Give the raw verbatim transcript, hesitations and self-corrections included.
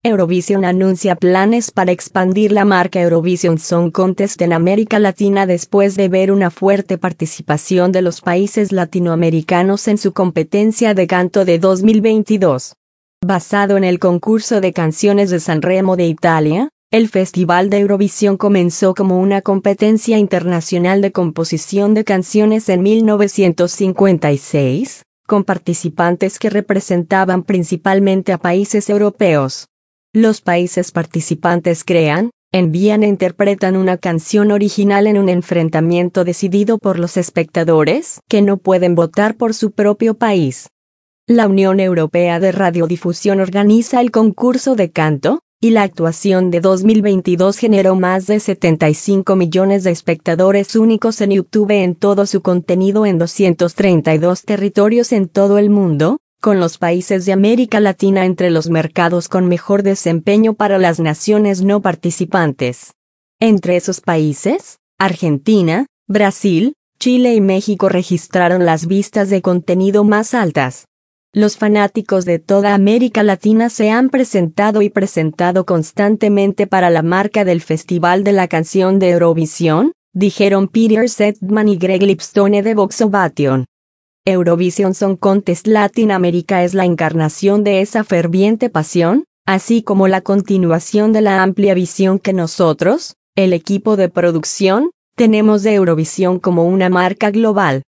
Eurovision anuncia planes para expandir la marca Eurovision Song Contest en América Latina después de ver una fuerte participación de los países latinoamericanos en su competencia de canto de dos mil veintidós. Basado en el concurso de canciones de Sanremo de Italia, el Festival de Eurovisión comenzó como una competencia internacional de composición de canciones en mil novecientos cincuenta y seis, con participantes que representaban principalmente a países europeos. Los países participantes crean, envían e interpretan una canción original en un enfrentamiento decidido por los espectadores, que no pueden votar por su propio país. La Unión Europea de Radiodifusión organiza el concurso de canto, y la actuación de dos mil veintidós generó más de setenta y cinco millones de espectadores únicos en YouTube en todo su contenido en doscientos treinta y dos territorios en todo el mundo, con los países de América Latina entre los mercados con mejor desempeño para las naciones no participantes. Entre esos países, Argentina, Brasil, Chile y México registraron las vistas de contenido más altas. Los fanáticos de toda América Latina se han presentado y presentado constantemente para la marca del Festival de la Canción de Eurovisión, dijeron Peter Settman y Greg Lipstone de Vox Ovation. Eurovision Song Contest Latinoamérica es la encarnación de esa ferviente pasión, así como la continuación de la amplia visión que nosotros, el equipo de producción, tenemos de Eurovisión como una marca global.